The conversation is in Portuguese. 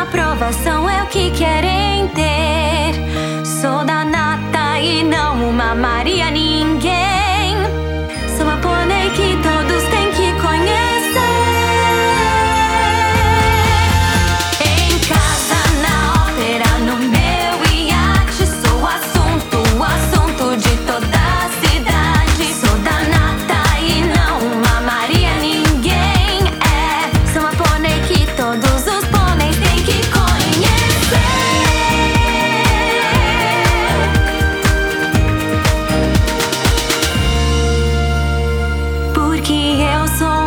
aprovação é o que querem ter. Sou da nata e não uma Maria ninguém. Sou a pônei que todos têm que conhecer. Em casa, na ópera, no meu iate, sou assunto de toda a cidade. Sou da nata e não uma Maria ninguém. Sou a pônei que todos os pôneis têm que conhecer. Porque eu sou